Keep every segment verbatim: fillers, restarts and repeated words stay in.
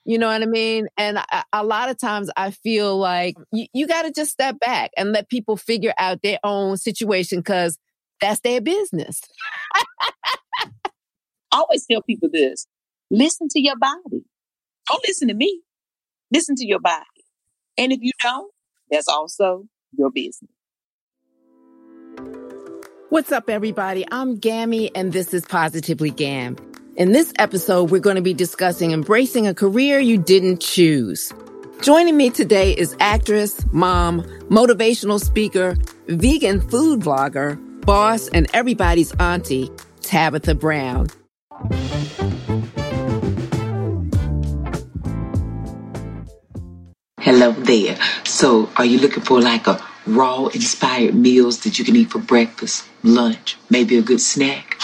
You know what I mean? And a, a lot of times I feel like you, you got to just step back and let people figure out their own situation because that's their business. I always tell people this. Listen to your body. Don't listen to me. Listen to your body. And if you don't, that's also your business. What's up, everybody? I'm Gammy, and this is Positively Gam. In this episode, we're going to be discussing embracing a career you didn't choose. Joining me today is actress, mom, motivational speaker, vegan food vlogger, boss, and everybody's auntie, Tabitha Brown. Hello there. So, are you looking for like a raw inspired meals that you can eat for breakfast, lunch, maybe a good snack?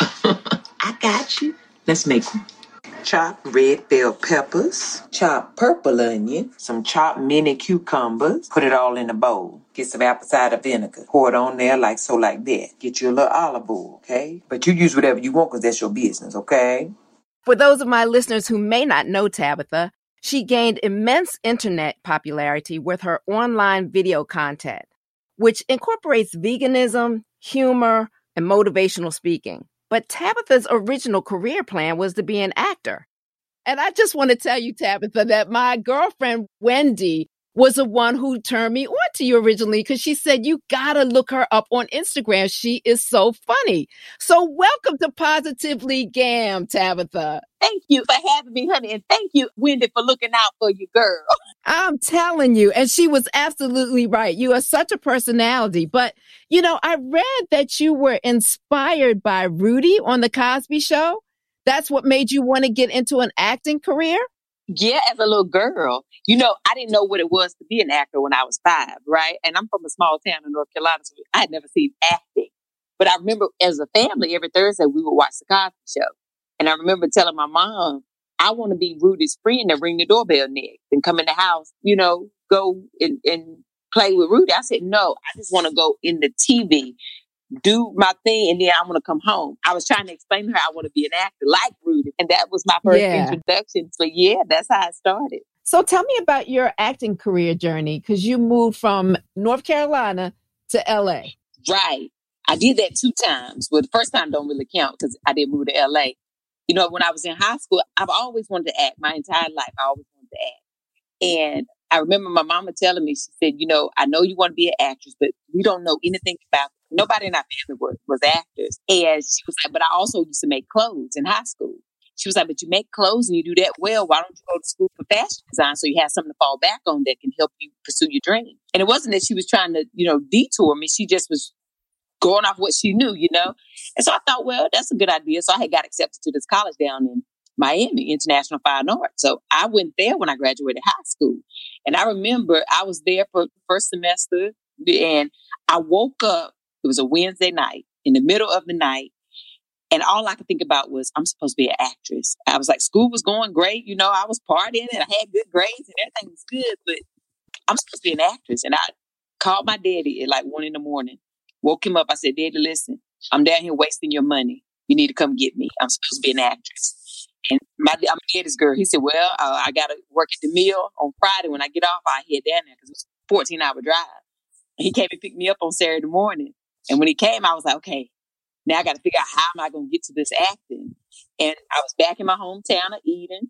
I got you. Let's make them. Chopped red bell peppers, chopped purple onion, some chopped mini cucumbers. Put it all in a bowl. Get some apple cider vinegar. Pour it on there like so, like that. Get you a little olive oil, okay? But you use whatever you want because that's your business, okay? For those of my listeners who may not know Tabitha, she gained immense internet popularity with her online video content, which incorporates veganism, humor, and motivational speaking. But Tabitha's original career plan was to be an actor. And I just want to tell you, Tabitha, that my girlfriend, Wendy, was the one who turned me on to you originally because she said, you got to look her up on Instagram. She is so funny. So welcome to Positively Gam, Tabitha. Thank you for having me, honey. And thank you, Wendy, for looking out for you, girl. I'm telling you. And she was absolutely right. You are such a personality. But, you know, I read that you were inspired by Rudy on The Cosby Show. That's what made you want to get into an acting career? Yeah, as a little girl. You know, I didn't know what it was to be an actor when I was five, right? And I'm from a small town in North Carolina, so I had never seen acting. But I remember as a family, every Thursday, we would watch The Cosby Show. And I remember telling my mom, I want to be Rudy's friend that ring the doorbell next and come in the house, you know, go and, and play with Rudy. I said, no, I just want to go in the T V, do my thing, and then I want to come home. I was trying to explain to her I want to be an actor like Rudy. And that was my first Yeah. introduction. So yeah, that's how I started. So tell me about your acting career journey, because you moved from North Carolina to L A. Right. I did that two times. Well, the first time don't really count because I didn't move to L A. You know, when I was in high school, I've always wanted to act my entire life. I always wanted to act. And I remember my mama telling me, she said, you know, I know you want to be an actress, but we don't know anything about it. Nobody in our family was, was actors. And she was like, but I also used to make clothes in high school. She was like, but you make clothes and you do that well. Why don't you go to school for fashion design so you have something to fall back on that can help you pursue your dream? And it wasn't that she was trying to, you know, detour me. She just was going off what she knew, you know? And so I thought, well, that's a good idea. So I had got accepted to this college down in Miami, International Fine Arts. So I went there when I graduated high school. And I remember I was there for the first semester and I woke up, it was a Wednesday night, in the middle of the night. And all I could think about was, I'm supposed to be an actress. I was like, school was going great. You know, I was partying and I had good grades and everything was good, but I'm supposed to be an actress. And I called my daddy at like one in the morning. Woke him up. I said, Daddy, listen, I'm down here wasting your money. You need to come get me. I'm supposed to be an actress. And my, I'm a daddy's girl. He said, well, uh, I got to work at the mill on Friday. When I get off, I head down there because it was a fourteen hour drive. And he came and picked me up on Saturday morning. And when he came, I was like, okay, now I got to figure out how am I going to get to this acting. And I was back in my hometown of Eden.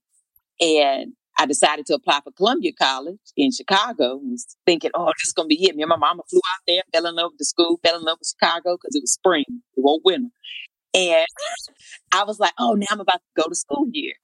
And I decided to apply for Columbia College in Chicago. I was thinking, oh, this is going to be it. Me and my mama flew out there, fell in love with the school, fell in love with Chicago because it was spring, it wasn't winter. And I was like, oh, now I'm about to go to school here.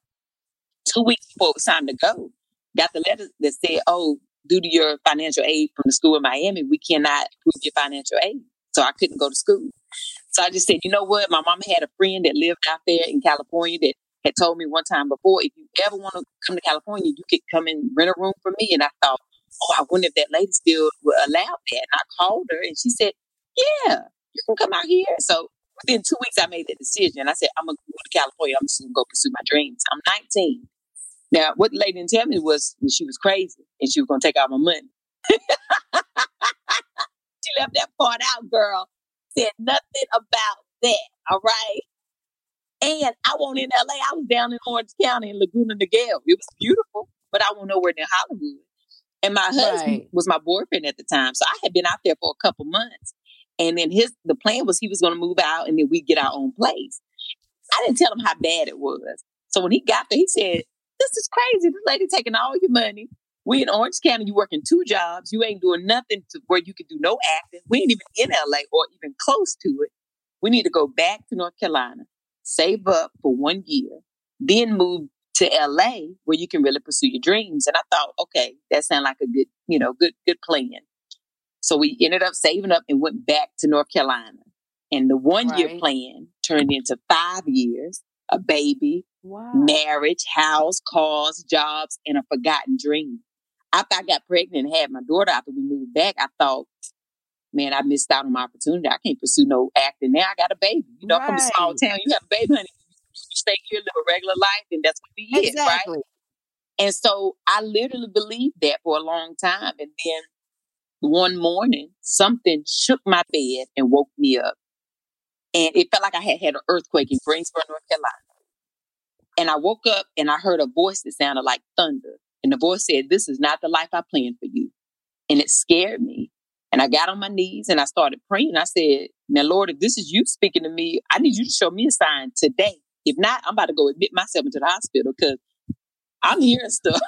Two weeks before it was time to go, got the letter that said, oh, due to your financial aid from the school in Miami, we cannot approve your financial aid. So I couldn't go to school. So I just said, you know what? My mama had a friend that lived out there in California that had told me one time before, if you ever want to come to California, you could come and rent a room for me. And I thought, oh, I wonder if that lady still would allow that. And I called her and she said, yeah, you can come out here. So within two weeks, I made that decision. I said, I'm going to go to California. I'm just going to go pursue my dreams. I'm nineteen. Now, what the lady didn't tell me was that she was crazy and she was going to take all my money. She left that part out, girl. Said nothing about that. All right. And I wasn't in L A. I was down in Orange County in Laguna Niguel. It was beautiful. but I went nowhere near Hollywood. And my husband Right. was my boyfriend at the time. So I had been out there for a couple months. And then his the plan was he was going to move out and then we'd get our own place. I didn't tell him how bad it was. So when he got there, he said, this is crazy. This lady taking all your money. We in Orange County, you working two jobs. You ain't doing nothing to where you could do no acting. We ain't even in L A or even close to it. We need to go back to North Carolina, save up for one year, then move to L A where you can really pursue your dreams. And I thought, okay, that sounded like a good, you know, good, good plan. So we ended up saving up and went back to North Carolina. And the one year Right. plan turned into five years, a baby, Wow. marriage, house, cars, jobs, and a forgotten dream. After I got pregnant and had my daughter after we moved back, I thought, man, I missed out on my opportunity. I can't pursue no acting. Now I got a baby. You know, from a small Right. town, you have a baby, honey. You stay here, live a regular life, and that's what we is, right? Exactly. And so I literally believed that for a long time. And then one morning, something shook my bed and woke me up. And it felt like I had had an earthquake in Greensboro, North Carolina. And I woke up and I heard a voice that sounded like thunder. And the voice said, this is not the life I planned for you. And it scared me. And I got on my knees and I started praying. I said, now, Lord, if this is you speaking to me, I need you to show me a sign today. If not, I'm about to go admit myself into the hospital because I'm hearing stuff.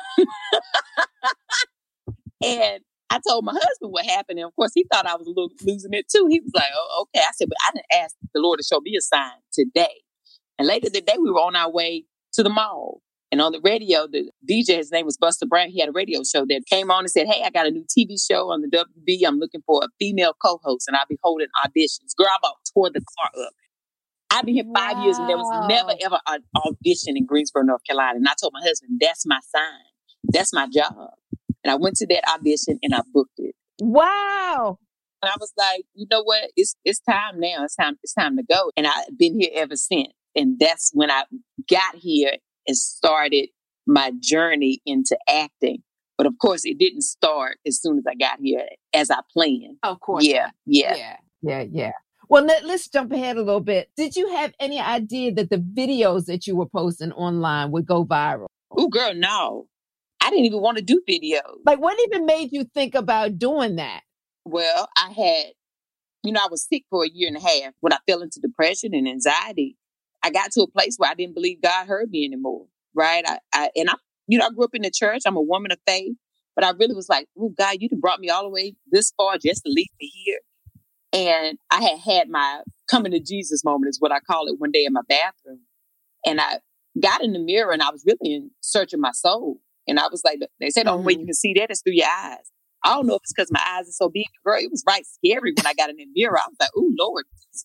And I told my husband what happened. And of course, he thought I was a little losing it too. He was like, oh, okay. I said, but I didn't ask the Lord to show me a sign today. And later that day, we were on our way to the mall. And on the radio, the D J, his name was Buster Brown. He had a radio show that came on and said, hey, I got a new T V show on the W B. I'm looking for a female co-host and I'll be holding auditions. Girl, I about tore the car up. I've been here five Wow. years and there was never, ever an audition in Greensboro, North Carolina. And I told my husband, that's my sign. That's my job. And I went to that audition and I booked it. Wow. And I was like, you know what? It's it's time now. It's time, it's time to go. And I've been here ever since. And that's when I got here and started my journey into acting. But of course, it didn't start as soon as I got here as I planned. Of course. Yeah, not. yeah. Yeah. Yeah. Yeah. Well, let, let's jump ahead a little bit. Did you have any idea that the videos that you were posting online would go viral? Oh, girl, no. I didn't even want to do videos. Like, what even made you think about doing that? Well, I had, you know, I was sick for a year and a half. When I fell into depression and anxiety, I got to a place where I didn't believe God heard me anymore, right? I, I and I, you know, I grew up in the church. I'm a woman of faith, but I really was like, oh, God, you done brought me all the way this far just to leave me here. And I had had my coming to Jesus moment is what I call it one day in my bathroom. And I got in the mirror and I was really in search of my soul. And I was like, they said the only way you can see that is through your eyes. I don't know if it's because my eyes are so big. Girl, it was right scary when I got in the mirror. I was like, oh, Lord Jesus.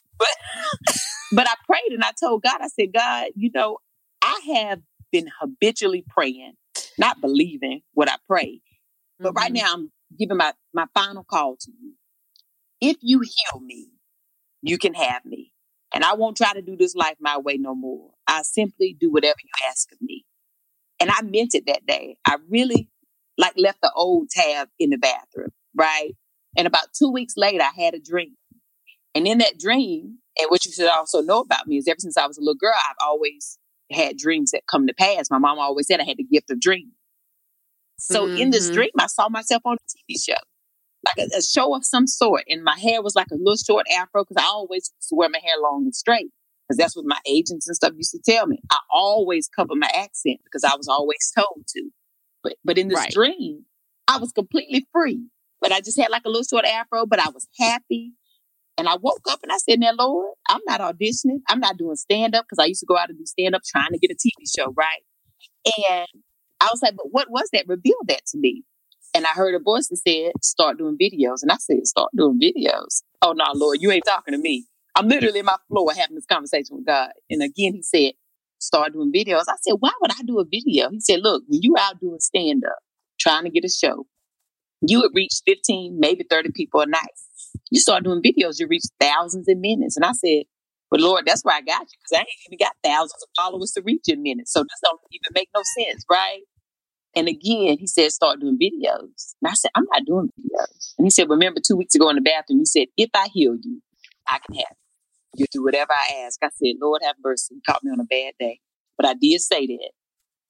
But, but I prayed and I told God, I said, God, you know, I have been habitually praying, not believing what I pray. But Mm-hmm. right now I'm giving my, my final call to you. If you heal me, you can have me. And I won't try to do this life my way no more. I simply do whatever you ask of me. And I meant it that day. I really like left the old tab in the bathroom, right? And about two weeks later, I had a dream. And in that dream, and what you should also know about me is ever since I was a little girl, I've always had dreams that come to pass. My mom always said I had the gift of dreaming. So Mm-hmm. in this dream, I saw myself on a T V show, like a, a show of some sort. And my hair was like a little short afro because I always used to wear my hair long and straight. Because that's what my agents and stuff used to tell me. I always cover my accent because I was always told to. But but in this Right. dream, I was completely free. But I just had like a little short afro, but I was happy. And I woke up and I said, now, Lord, I'm not auditioning. I'm not doing stand-up because I used to go out and do stand-up trying to get a T V show, right? And I was like, but what was that? Reveal that to me. And I heard a voice that said, start doing videos. And I said, start doing videos. Oh, no, Lord, you ain't talking to me. I'm literally in my floor having this conversation with God. And again, he said, start doing videos. I said, why would I do a video? He said, look, when you out doing stand-up, trying to get a show, you would reach fifteen, maybe thirty people a night. You start doing videos, you reach thousands in minutes. And I said, but Lord, that's where I got you, because I ain't even got thousands of followers to reach in minutes. So this don't even make no sense, right? And again, he said, start doing videos. And I said, I'm not doing videos. And he said, remember two weeks ago in the bathroom, he said, if I heal you, I can have you. You do whatever I ask. I said, Lord have mercy. He caught me on a bad day. But I did say that.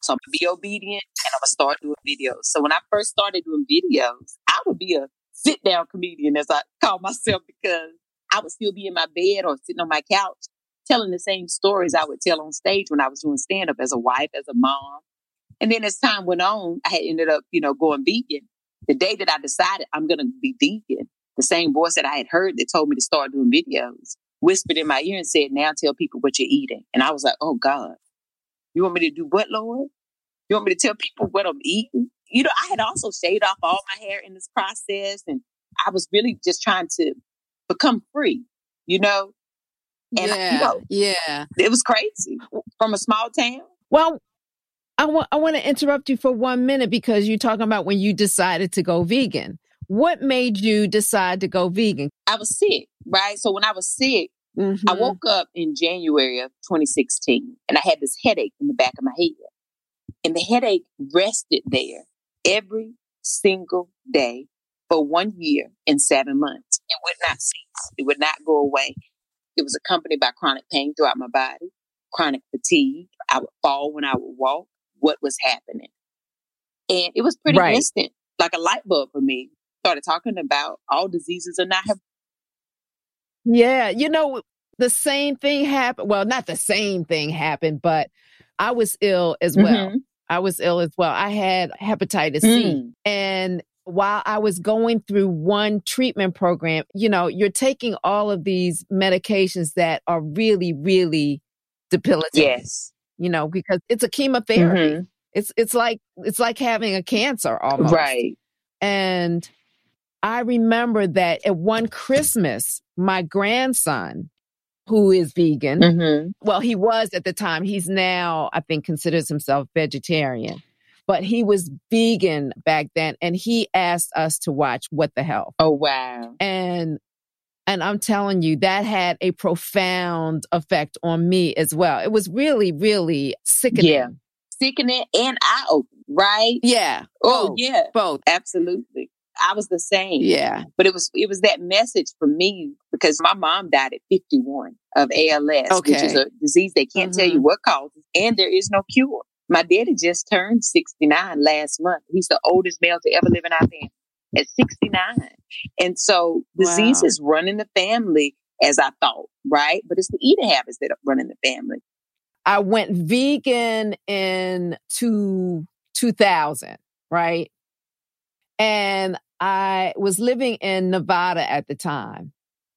So I'm going to be obedient and I'm going to start doing videos. So when I first started doing videos, I would be a sit down comedian, as I call myself, because I would still be in my bed or sitting on my couch telling the same stories I would tell on stage when I was doing stand up as a wife, as a mom. And then as time went on, I had ended up, you know, going vegan. The day that I decided I'm going to be vegan, the same voice that I had heard that told me to start doing videos whispered in my ear and said, now tell people what you're eating. And I was like, oh God, you want me to do what, Lord? You want me to tell people what I'm eating? You know, I had also shaved off all my hair in this process. And I was really just trying to become free, you know? And, yeah, you know, yeah. It was crazy from a small town. Well, I want I want to interrupt you for one minute because you're talking about when you decided to go vegan. What made you decide to go vegan? I was sick, right? So when I was sick, mm-hmm. I woke up in January of twenty sixteen and I had this headache in the back of my head. And the headache rested there every single day for one year and seven months. It would not cease. It would not go away. It was accompanied by chronic pain throughout my body, chronic fatigue. I would fall when I would walk. What was happening? And it was pretty right. instant, like a light bulb for me. Started talking about all diseases are not. Have- yeah, you know, the same thing happened. Well, not the same thing happened, but I was ill as well. Mm-hmm. I was ill as well. I had hepatitis mm. C. And while I was going through one treatment program, you know, you're taking all of these medications that are really, really debilitating. Yes. You know, because it's a chemotherapy. Mm-hmm. It's it's like it's like having a cancer almost. Right. And I remember that at one Christmas, my grandson, who is vegan, mm-hmm. well, he was at the time. He's now, I think, considers himself vegetarian. But he was vegan back then, and he asked us to watch What the Health. Oh, wow. And and I'm telling you, that had a profound effect on me as well. It was really, really sickening. Yeah. Sickening and eye-opening, right? Yeah. Oh, both, yeah. Both. Absolutely. I was the same. Yeah. But it was it was that message for me because my mom died at fifty-one of A L S, okay. which is a disease they can't mm-hmm. tell you what causes, and there is no cure. My daddy just turned sixty-nine last month. He's the oldest male to ever live in our family at sixty-nine. And so diseases wow. run in the family as I thought, right? But it's the eating habits that run in the family. I went vegan in two, two thousand, right? And I was living in Nevada at the time.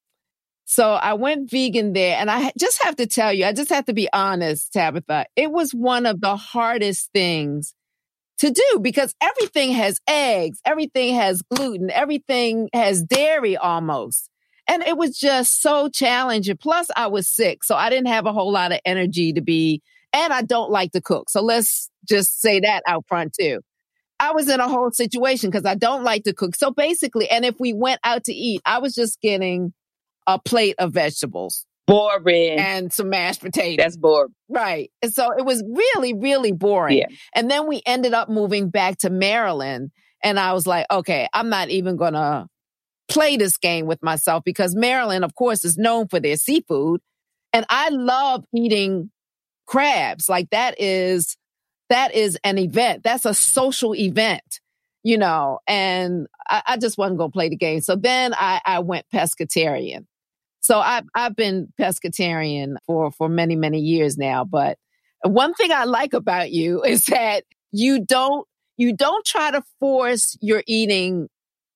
So I went vegan there, and I just have to tell you, I just have to be honest, Tabitha, it was one of the hardest things to do because everything has eggs, everything has gluten, everything has dairy almost. And it was just so challenging. Plus I was sick, so I didn't have a whole lot of energy to be, and I don't like to cook. So let's just say that out front too. I was in a whole situation because I don't like to cook. So basically, and if we went out to eat, I was just getting a plate of vegetables. Boring. And some mashed potatoes. That's boring. Right. And so it was really, really boring. Yeah. And then we ended up moving back to Maryland. And I was like, okay, I'm not even going to play this game with myself because Maryland, of course, is known for their seafood. And I love eating crabs. Like that is, that is an event. That's a social event, you know, and I, I just wasn't going to play the game. So then I, I went pescatarian. So I've, I've been pescatarian for, for many, many years now. But one thing I like about you is that you don't, you don't try to force your eating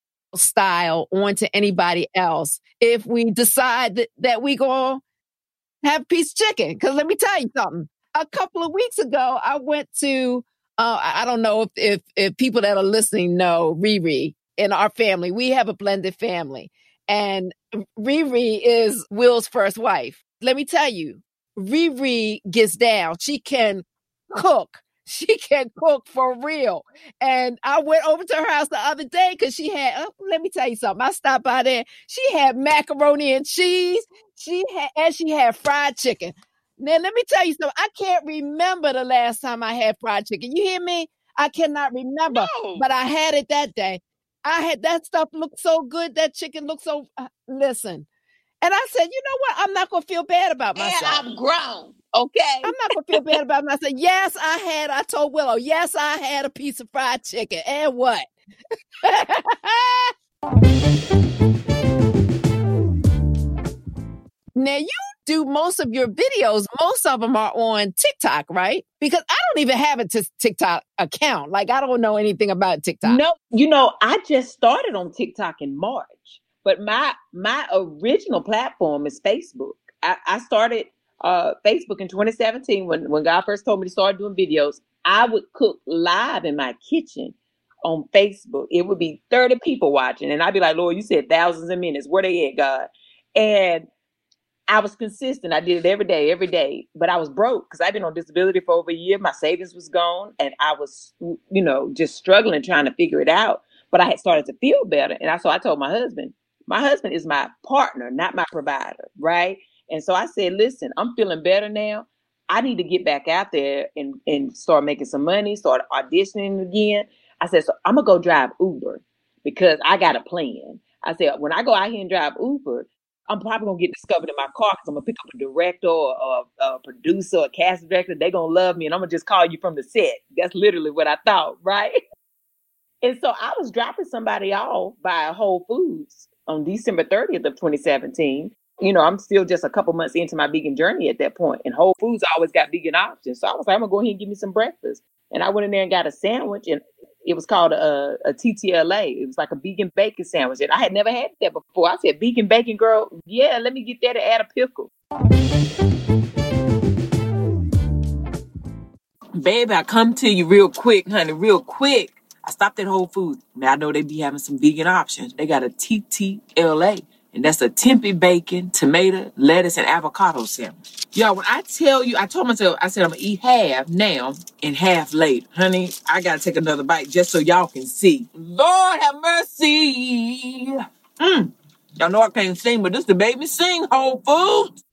style onto anybody else. If we decide that, that we go have piece of chicken, because let me tell you something. A couple of weeks ago, I went to, uh, I don't know if, if, if people that are listening know Riri in our family. We have a blended family. And Riri is Will's first wife. Let me tell you, Riri gets down. She can cook. She can cook for real. And I went over to her house the other day because she had, oh, let me tell you something. I stopped by there. She had macaroni and cheese. She had, and she had fried chicken. Now, let me tell you something. I can't remember the last time I had fried chicken. You hear me? I cannot remember, no. But I had it that day. I had that stuff looked so good. That chicken looked so, uh, listen. And I said, you know what? I'm not going to feel bad about myself. And I'm grown. Okay. I'm not going to feel bad about myself. Yes, I had, I told Willow, yes, I had a piece of fried chicken. And what? Now, you do most of your videos, most of them are on TikTok, right? Because I don't even have a t- TikTok account. Like, I don't know anything about TikTok. No, you know, I just started on TikTok in March, but my my original platform is Facebook. I, I started uh, Facebook in twenty seventeen when, when God first told me to start doing videos. I would cook live in my kitchen on Facebook. It would be thirty people watching, and I'd be like, Lord, you said thousands of minutes. Where they at, God? And I was consistent. I did it every day, every day, but I was broke because I've been on disability for over a year. My savings was gone, and I was, you know, just struggling trying to figure it out. But I had started to feel better, and I so I told my husband. My husband is my partner, not my provider, right? And so I said, "Listen, I'm feeling better now. I need to get back out there and and start making some money, start auditioning again." I said, "So I'm gonna go drive Uber because I got a plan." I said, "When I go out here and drive Uber, I'm probably gonna get discovered in my car because I'm gonna pick up a director or a, a producer or a casting director. They're gonna love me, and I'm gonna just call you from the set." That's literally what I thought, right? And so I was dropping somebody off by Whole Foods on December thirtieth of twenty seventeen. You know, I'm still just a couple months into my vegan journey at that point, and Whole Foods always got vegan options. So I was like, I'm gonna go ahead and give me some breakfast. And I went in there and got a sandwich, and it was called a, a T T L A. It was like a vegan bacon sandwich. And I had never had that before. I said, vegan bacon, girl? Yeah, let me get that and add a pickle. Baby, I come to you real quick, honey, real quick. I stopped at Whole Foods. Now, I know they be having some vegan options. They got a T T L A, and that's a tempeh bacon, tomato, lettuce, and avocado sandwich. Y'all, when I tell you, I told myself, I said I'm going to eat half now and half later. Honey, I got to take another bite just so y'all can see. Lord have mercy. Mm. Y'all know I can't sing, but this the baby sing, Whole Foods.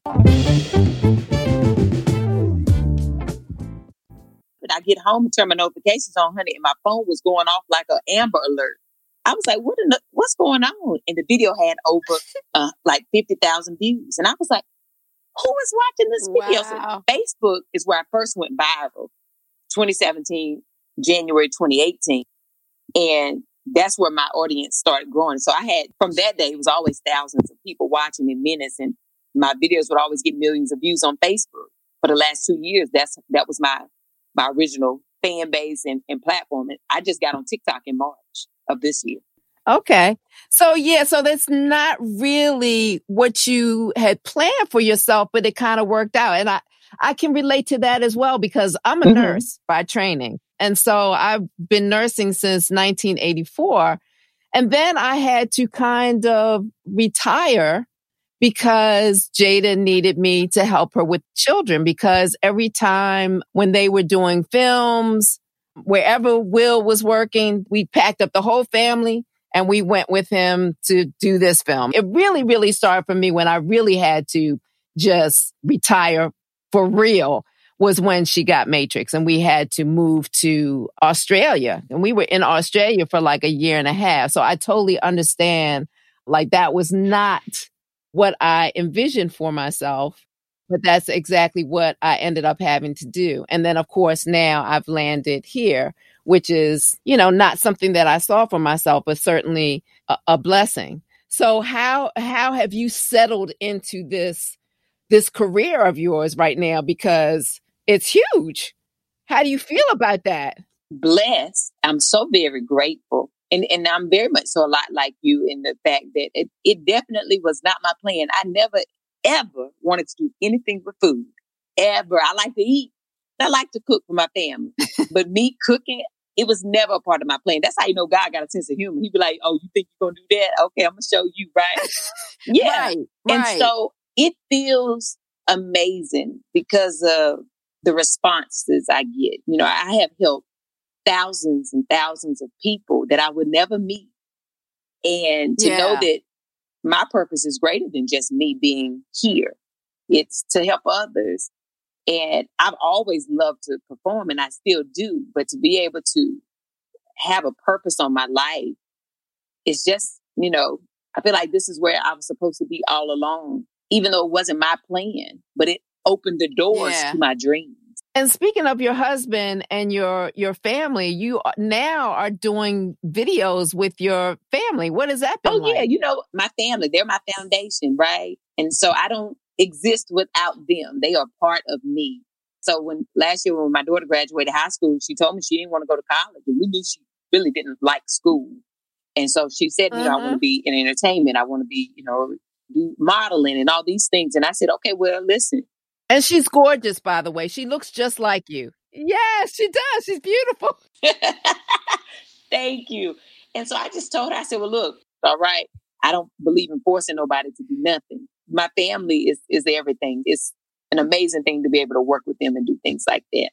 I get home and turn my notifications on, honey, and my phone was going off like an Amber Alert. I was like, "What? In the, what's going on?" And the video had over uh, like fifty thousand views, and I was like, "Who is watching this video?" Wow. So Facebook is where I first went viral, twenty seventeen, January twenty eighteen, and that's where my audience started growing. So I had from that day, it was always thousands of people watching in minutes, and my videos would always get millions of views on Facebook. For the last two years, that's that was my my original fan base and, and platform. And I just got on TikTok in March of this year. Okay. So, yeah, so that's not really what you had planned for yourself, but it kind of worked out. And I, I can relate to that as well because I'm a mm-hmm. nurse by training. And so I've been nursing since nineteen eighty-four. And then I had to kind of retire because Jada needed me to help her with children, because every time when they were doing films, wherever Will was working, we packed up the whole family and we went with him to do this film. It really, really started for me when I really had to just retire for real was when she got Matrix and we had to move to Australia. And we were in Australia for like a year and a half. So I totally understand, like, that was not what I envisioned for myself, but that's exactly what I ended up having to do. And then, of course, now I've landed here, which is, you know, not something that I saw for myself, but certainly a, a blessing. So how how have you settled into this this career of yours right now? Because it's huge. How do you feel about that? Blessed. I'm so very grateful. And and I'm very much so a lot like you in the fact that it, it definitely was not my plan. I never, ever wanted to do anything with food. Ever. I like to eat. I like to cook for my family. But me cooking, it was never a part of my plan. That's how you know God got a sense of humor. He'd be like, "Oh, you think you're going to do that? Okay, I'm going to show you," right? Yeah. Right, and right. so it feels amazing because of the responses I get. You know, I have helped thousands and thousands of people that I would never meet. And to Yeah. know that my purpose is greater than just me being here. It's to help others. And I've always loved to perform and I still do. But to be able to have a purpose on my life, it's just, you know, I feel like this is where I was supposed to be all along, even though it wasn't my plan, but it opened the doors Yeah. to my dreams. And speaking of your husband and your your family, you now are doing videos with your family. What has that been Oh, yeah. like? You know, my family, they're my foundation, right? And so I don't exist without them. They are part of me. So when last year when my daughter graduated high school, she told me she didn't want to go to college. And we knew she really didn't like school. And so she said, you know, I want to Mhm. be in entertainment. I want to be, you know, do modeling and all these things. And I said, okay, well, listen. And she's gorgeous, by the way. She looks just like you. Yes, she does. She's beautiful. Thank you. And so I just told her, I said, well, look, all right, I don't believe in forcing nobody to do nothing. My family is is everything. It's an amazing thing to be able to work with them and do things like that.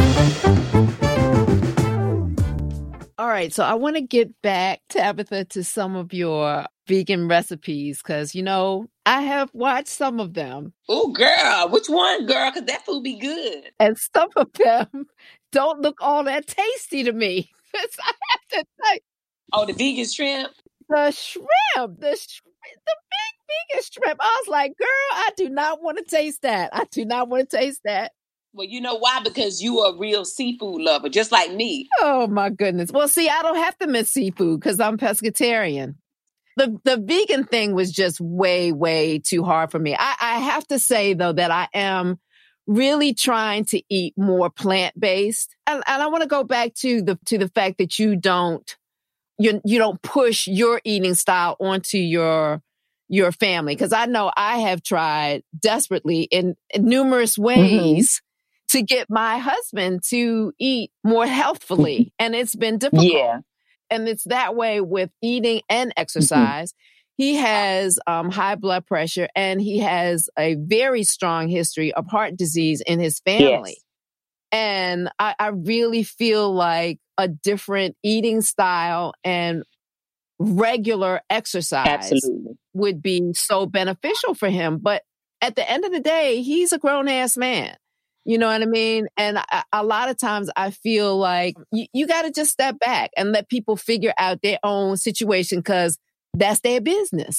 All right. So I want to get back, Tabitha, to some of your vegan recipes because, you know, I have watched some of them. Oh, girl, which one, girl? Because that food be good. And some of them don't look all that tasty to me. I have to say. Oh, the vegan shrimp? The shrimp, the, sh- the big vegan shrimp. I was like, girl, I do not want to taste that. I do not want to taste that. Well, you know why? Because you are a real seafood lover, just like me. Oh, my goodness. Well, see, I don't have to miss seafood because I'm pescatarian. The the vegan thing was just way, way too hard for me. I, I have to say, though, that I am really trying to eat more plant-based. And, and I want to go back to the to the fact that you don't you, you don't push your eating style onto your your family. Because I know I have tried desperately in, in numerous ways mm-hmm. to get my husband to eat more healthfully. And it's been difficult. Yeah. And it's that way with eating and exercise. Mm-hmm. He has um, high blood pressure and he has a very strong history of heart disease in his family. Yes. And I, I really feel like a different eating style and regular exercise Absolutely. would be so beneficial for him. But at the end of the day, he's a grown ass man. You know what I mean? And I, a lot of times I feel like you, you got to just step back and let people figure out their own situation because that's their business.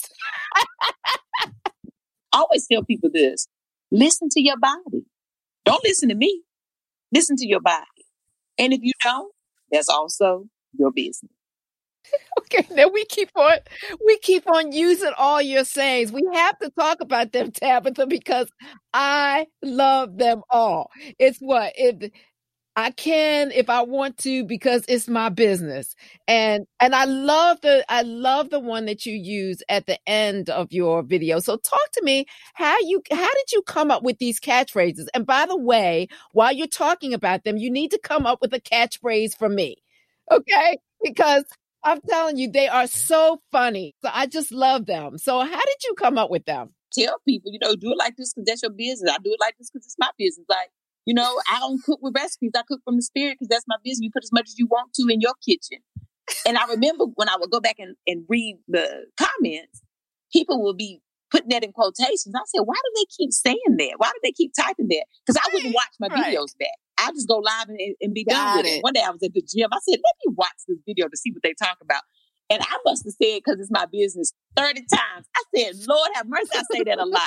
I always tell people this. Listen to your body. Don't listen to me. Listen to your body. And if you don't, that's also your business. Okay, now we keep on we keep on using all your sayings. We have to talk about them, Tabitha, because I love them all. It's what if I can if I want to because it's my business. And and I love the I love the one that you use at the end of your video. So talk to me how you how did you come up with these catchphrases? And by the way, while you're talking about them, you need to come up with a catchphrase for me. Okay? Because I'm telling you, they are so funny. So I just love them. So how did you come up with them? Tell people, you know, do it like this because that's your business. I do it like this because it's my business. Like, you know, I don't cook with recipes. I cook from the spirit because that's my business. You put as much as you want to in your kitchen. And I remember when I would go back and, and read the comments, people would be putting that in quotations. I said, why do they keep saying that? Why do they keep typing that? Because I wouldn't watch my right. videos back. I just go live and, and be Got done with it. it. One day I was at the gym. I said, let me watch this video to see what they talk about. And I must have said, because it's my business, thirty times. I said, Lord have mercy, I say that a lot.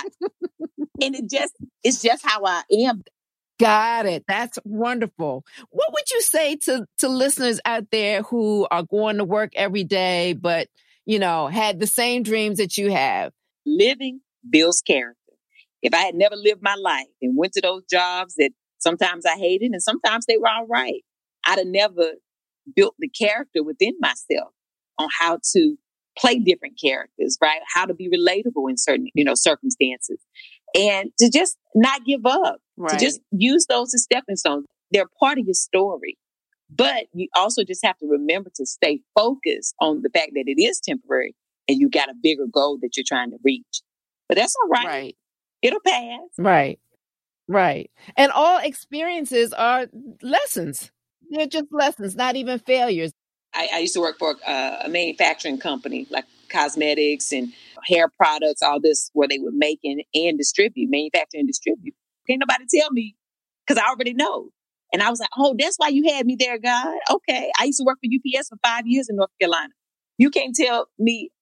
And it just, it's just how I am. Got it. That's wonderful. What would you say to, to listeners out there who are going to work every day, but, you know, had the same dreams that you have? Living builds character. If I had never lived my life and went to those jobs that sometimes I hated and sometimes they were all right, I'd have never built the character within myself on how to play different characters, right? How to be relatable in certain, you know, circumstances. And to just not give up, right. To just use those as stepping stones. They're part of your story. But you also just have to remember to stay focused on the fact that it is temporary and you got a bigger goal that you're trying to reach. But that's all right. Right. It'll pass. Right. Right. And all experiences are lessons. They're just lessons, not even failures. I, I used to work for a, a manufacturing company, like cosmetics and hair products, all this, where they would make and, and distribute, manufacture and distribute. Can't nobody tell me because I already know. And I was like, oh, that's why you had me there, God. Okay. I used to work for U P S for five years in North Carolina. You can't tell me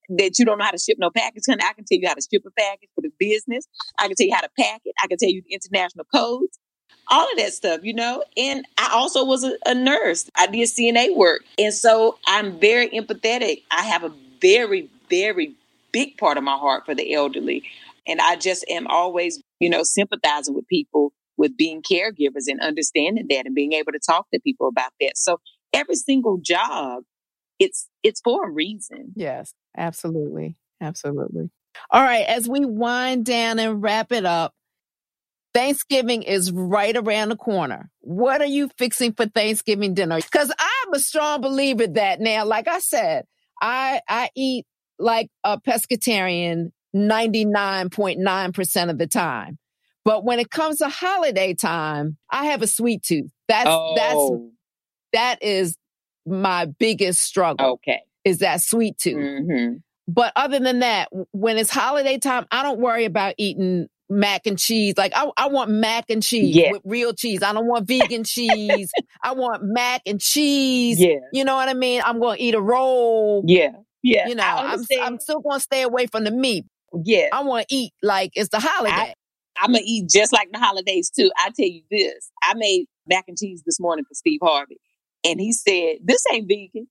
that you don't know how to ship no package, honey, I can tell you how to ship a package for the business. I can tell you how to pack it. I can tell you the international codes, all of that stuff, you know. And I also was a, a nurse. I did C N A work. And so I'm very empathetic. I have a very, very big part of my heart for the elderly. And I just am always, you know, sympathizing with people with being caregivers and understanding that and being able to talk to people about that. So every single job, it's it's for a reason. Yes, absolutely. Absolutely. All right. As we wind down and wrap it up, Thanksgiving is right around the corner. What are you fixing for Thanksgiving dinner? Because I'm a strong believer that now, like I said, I I eat like a pescatarian ninety-nine point nine percent of the time. But when it comes to holiday time, I have a sweet tooth. That's Oh, that's that is my biggest struggle. okay. Is that sweet tooth. Mm-hmm. But other than that, when it's holiday time, I don't worry about eating mac and cheese. Like I, I want mac and cheese Yeah. with real cheese. I don't want vegan cheese. I want mac and cheese. Yeah. You know what I mean? I'm going to eat a roll. Yeah. Yeah. You know, I I'm understand. I'm still going to stay away from the meat. Yeah. I want to eat like it's the holiday. I'm going to eat just like the holidays too. I tell you this, I made mac and cheese this morning for Steve Harvey. And he said, this ain't vegan.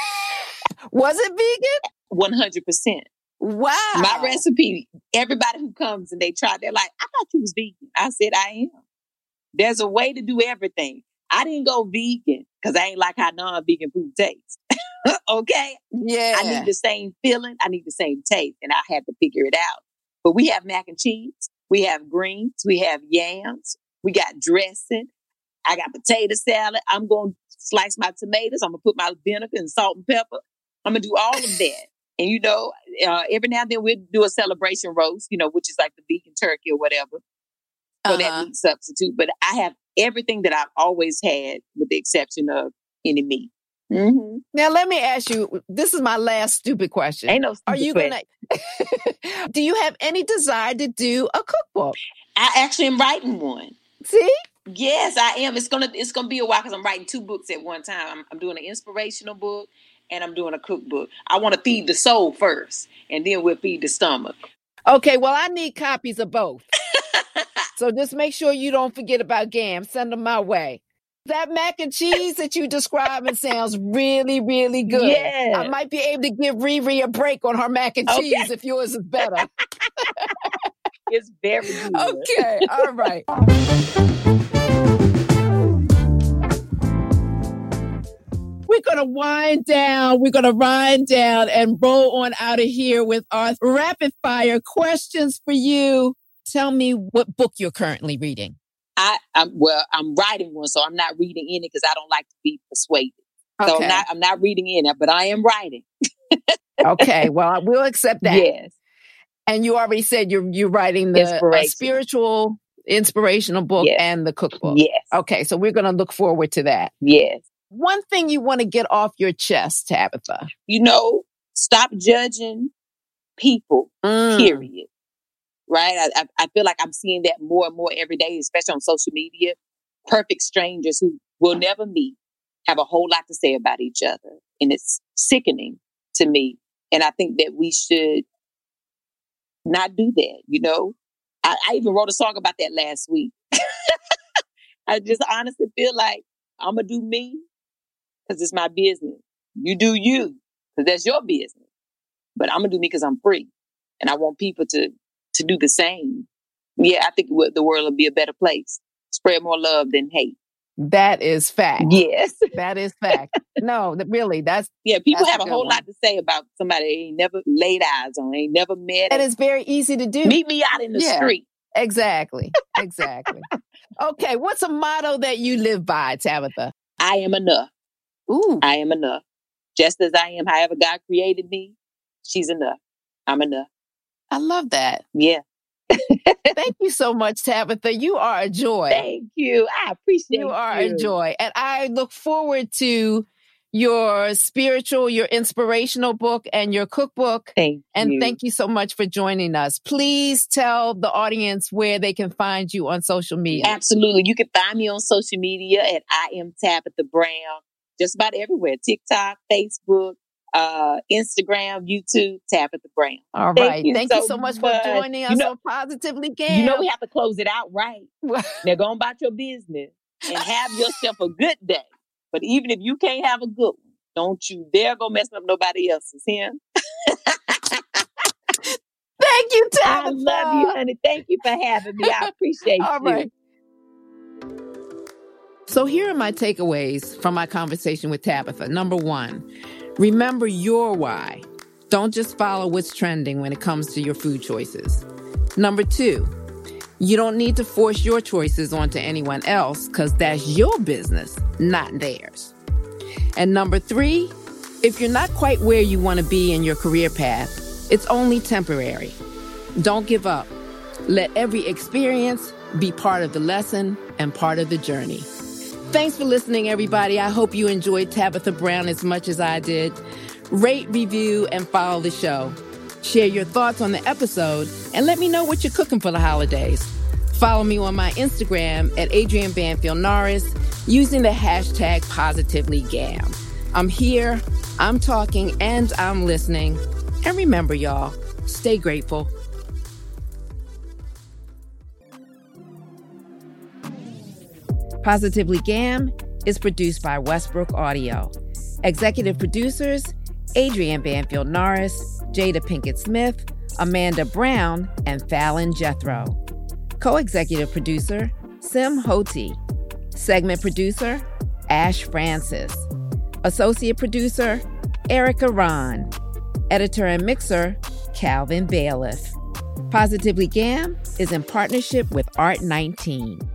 Was it vegan? one hundred percent. Wow. My recipe, everybody who comes and they try, they're like, I thought you was vegan. I said, I am. There's a way to do everything. I didn't go vegan because I ain't like how non-vegan food tastes. Okay? Yeah. I need the same feeling. I need the same taste. And I had to figure it out. But we have mac and cheese. We have greens. We have yams. We got dressing. I got potato salad. I'm going to slice my tomatoes. I'm going to put my vinegar and salt and pepper. I'm going to do all of that. And, you know, uh, every now and then we'll do a celebration roast, you know, which is like the vegan turkey or whatever for Uh-huh. that meat substitute. But I have everything that I've always had with the exception of any meat. Mm-hmm. Now, let me ask you, this is my last stupid question. Ain't no Are stupid you question. gonna? Do you have any desire to do a cookbook? I actually am writing one. See, Yes, I am. It's gonna it's gonna be a while because I'm writing two books at one time. I'm, I'm doing an inspirational book and I'm doing a cookbook. I want to feed the soul first, and then we'll feed the stomach. okay. Well, I need copies of both, so just make sure you don't forget about Gam. Send them my way. That mac and cheese that you describing sounds really, really good. Yeah. I might be able to give Riri a break on her mac and Okay. cheese if yours is better. It's very good. Okay, all right. We're going to wind down. We're going to wind down and roll on out of here with our rapid fire questions for you. Tell me what book you're currently reading. I, I'm well. I'm writing one, so I'm not reading in it because I don't like to be persuaded. So Okay. I'm not. I'm not reading in it, but I am writing. Okay, well, I will accept that. Yes. And you already said you're you're writing the a Inspirational. spiritual, inspirational book Yes. and the cookbook. Yes. Okay, so we're going to look forward to that. Yes. One thing you want to get off your chest, Tabitha. You know, stop judging people. Mm. Period. Right? I, I I feel like I'm seeing that more and more every day, especially on social media. Perfect strangers who will never meet have a whole lot to say about each other, and it's sickening to me. And I think that we should not do that. You know, I, I even wrote a song about that last week. I just honestly feel like I'm gonna do me because it's my business. You do you because that's your business. But I'm gonna do me because I'm free, and I want people to to do the same. Yeah, I think the world will be a better place. Spread more love than hate. That is fact. Yes. That is fact. No, that really, that's Yeah, people That's have a a good whole one. lot to say about somebody they ain't never laid eyes on, ain't never met. and it's very easy to do. Meet me out in the Yeah. street. Exactly. Exactly. Okay, what's a motto that you live by, Tabitha? I am enough. Ooh, I am enough. Just as I am, however God created me, she's enough. I'm enough. I love that. Yeah. Thank you so much, Tabitha. You are a joy. Thank you. I appreciate you. You are a joy. And I look forward to your spiritual, your inspirational book and your cookbook. Thank And you. thank you so much for joining us. Please tell the audience where they can find you on social media. Absolutely. You can find me on social media at I am Tabitha Brown. Just about everywhere. TikTok, Facebook, uh, Instagram, YouTube, Tabitha Brown. All Thank right. you Thank so you so much much. for joining us You know- on Positively Gam. You know we have to close it out right. Now go on about your business and have yourself a good day. But even if you can't have a good one, don't you dare go mess up nobody else's, huh? Thank you, Tabitha. I love you, honey. Thank you for having me. I appreciate All you. right. So here are my takeaways from my conversation with Tabitha. Number one, remember your why. Don't just follow what's trending when it comes to your food choices. Number two, you don't need to force your choices onto anyone else because that's your business, not theirs. And number three, if you're not quite where you want to be in your career path, it's only temporary. Don't give up. Let every experience be part of the lesson and part of the journey. Thanks for listening, everybody. I hope you enjoyed Tabitha Brown as much as I did. Rate, review, and follow the show. Share your thoughts on the episode and let me know what you're cooking for the holidays. Follow me on my Instagram at Adrienne Banfield Norris using the hashtag PositivelyGam. I'm here, I'm talking, and I'm listening. And remember, y'all, stay grateful. Positively Gam is produced by Westbrook Audio. Executive producers, Adrienne Banfield Norris, Jada Pinkett Smith, Amanda Brown, and Fallon Jethro. Co-executive producer, Sim Hoti. Segment producer, Ash Francis. Associate producer, Erica Ron. Editor and mixer, Calvin Bailiff. Positively Gam is in partnership with Art nineteen.